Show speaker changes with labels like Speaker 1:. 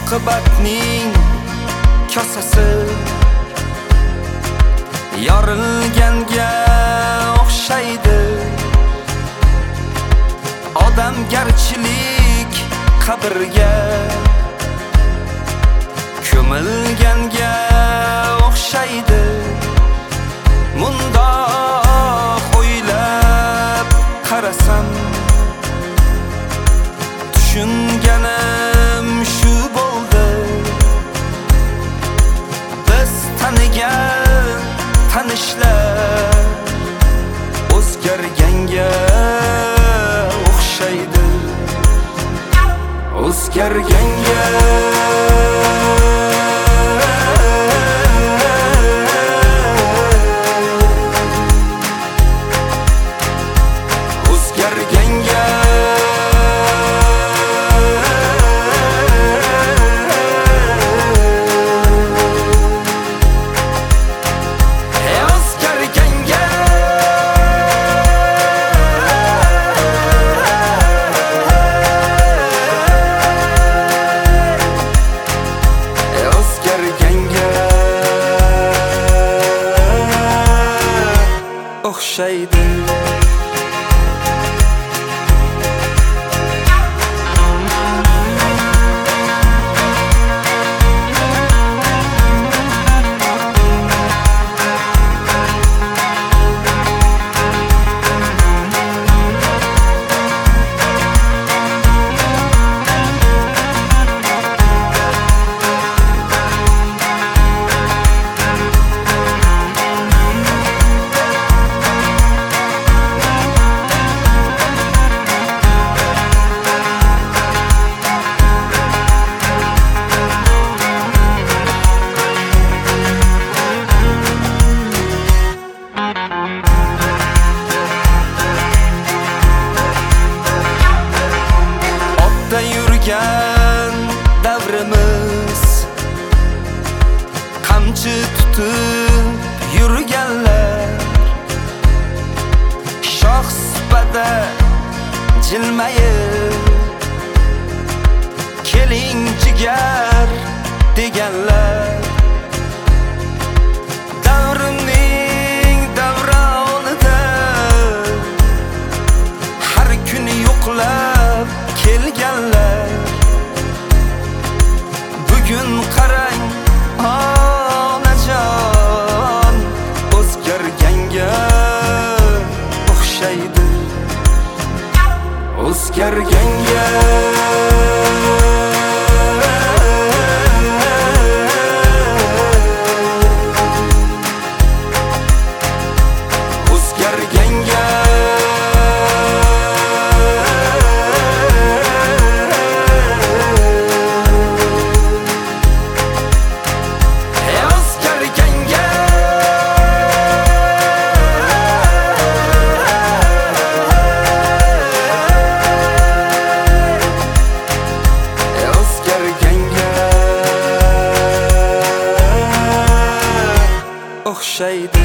Speaker 1: oqibatning kosasi yorilganga o'xshaydi. Odamgarchilik qabrga ko'milganga o'xshaydi. Mundoq o'ylab qarasam, tushunganim shu bo'ldi. Biz tanigan tanishlar o'zgarganga o'xshaydi. O'zgarganga o'xshaydi. Yurgan davrimiz, qamchi tutib yurganlar, shoh sipada jilmayib keling jigar deganlar. Davrimning davronida har kun yo'qlab kelganlar. Bugun qarang onajon, o'zgarganga o'xshaydi. O'zgarganga o'xshaydi.